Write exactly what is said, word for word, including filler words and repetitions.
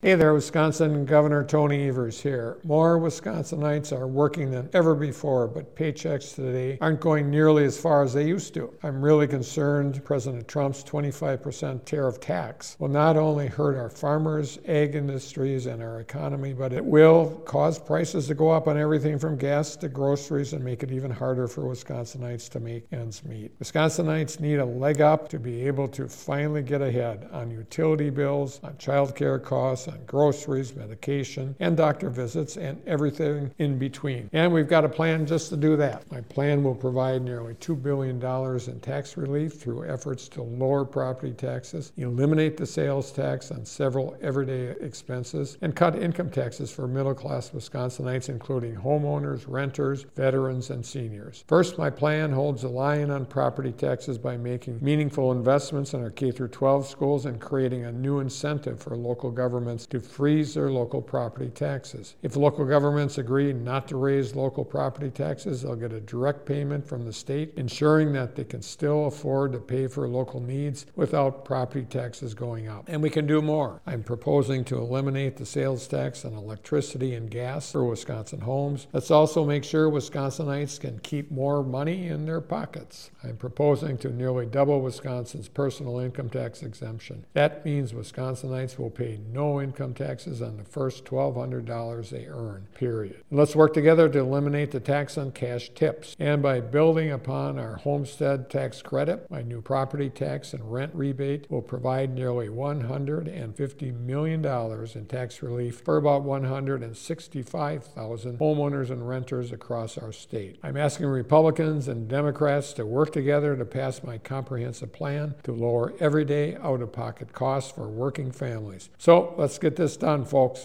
Hey there, Wisconsin. Governor Tony Evers here. More Wisconsinites are working than ever before, but paychecks today aren't going nearly as far as they used to. I'm really concerned President Trump's twenty-five percent tariff tax will not only hurt our farmers, ag industries, and our economy, but it will cause prices to go up on everything from gas to groceries and make it even harder for Wisconsinites to make ends meet. Wisconsinites need a leg up to be able to finally get ahead on utility bills, on child care costs, on groceries, medication, and doctor visits, and everything in between. And we've got a plan just to do that. My plan will provide nearly two billion dollars in tax relief through efforts to lower property taxes, eliminate the sales tax on several everyday expenses, and cut income taxes for middle-class Wisconsinites, including homeowners, renters, veterans, and seniors. First, my plan holds the line on property taxes by making meaningful investments in our K through twelve schools and creating a new incentive for local governments to freeze their local property taxes. If local governments agree not to raise local property taxes, they'll get a direct payment from the state, ensuring that they can still afford to pay for local needs without property taxes going up. And we can do more. I'm proposing to eliminate the sales tax on electricity and gas for Wisconsin homes. Let's also make sure Wisconsinites can keep more money in their pockets. I'm proposing to nearly double Wisconsin's personal income tax exemption. That means Wisconsinites will pay no income taxes on the first twelve hundred dollars they earn, period. And let's work together to eliminate the tax on cash tips. And by building upon our homestead tax credit, my new property tax and rent rebate will provide nearly one hundred fifty million dollars in tax relief for about one hundred sixty-five thousand homeowners and renters across our state. I'm asking Republicans and Democrats to work together to pass my comprehensive plan to lower everyday out-of-pocket costs for working families. So let's get this done, folks.